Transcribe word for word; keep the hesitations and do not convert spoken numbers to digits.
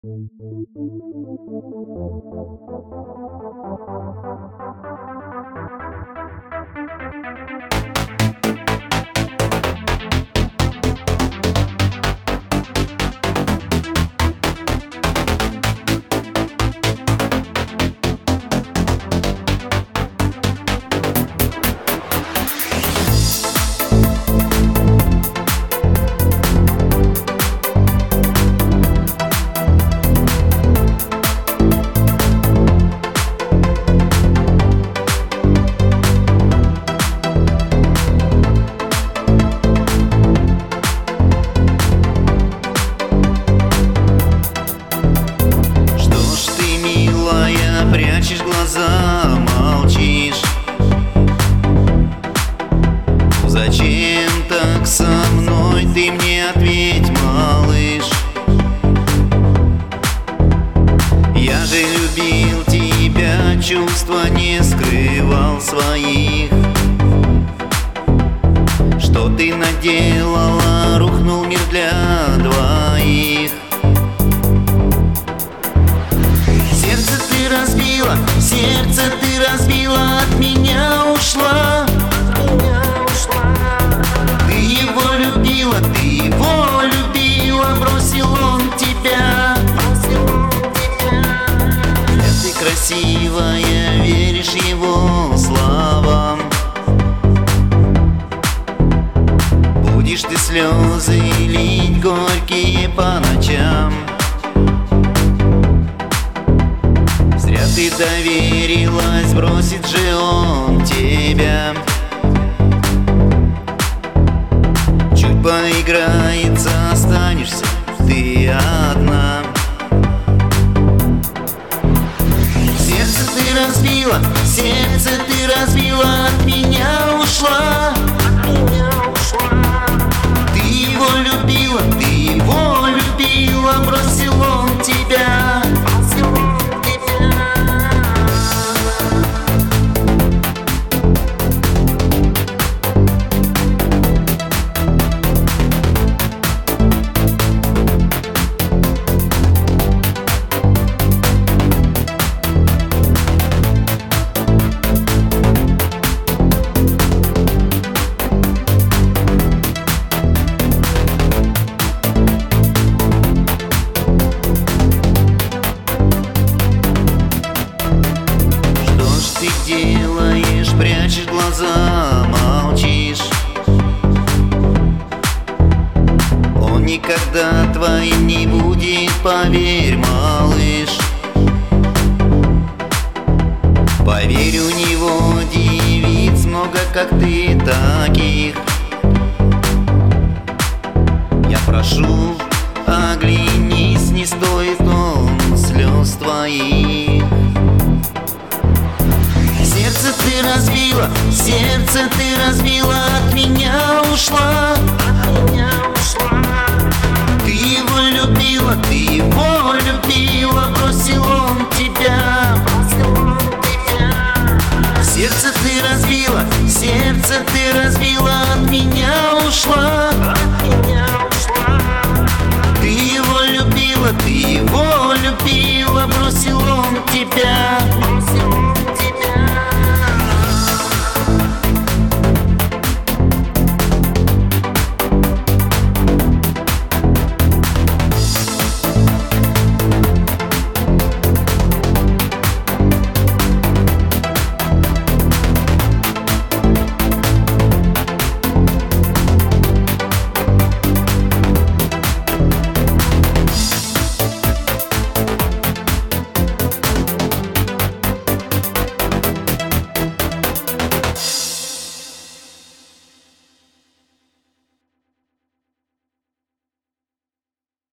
Прячешь глаза, молчишь. Зачем так со мной? Ты мне ответь, малыш. Я же любил тебя, чувства не скрывал своих. Что ты наделала? Рухнул мир для двоих. Сердце ты разбила, сердце ты разбила, от меня ушла. Ты его любила, ты его любила, бросил он тебя. Зря ты красивая, веришь его словам. Будешь ты слезы лить горькие по ночам. Зря ты доверилась, бросит же он тебя. Чуть поиграется, останешься ты одна. Сердце ты разбила, сердце ты разбила, от меня ушла. Ты его любила, ты его любила, бросил он тебя. Делаешь, прячешь глаза, молчишь. Он никогда твоим не будет, поверь, малыш. Поверь, у него девиц много, как ты, таких. Я прошу, оглянись, не стоит он слез твоих. Сердце ты разбила, сердце ты разбила, от меня ушла. Ты его любила, ты его любила, бросил он тебя. Сердце ты разбила, сердце ты разбила, от меня ушла. Ты его любила, ты его любила, бросил он тебя.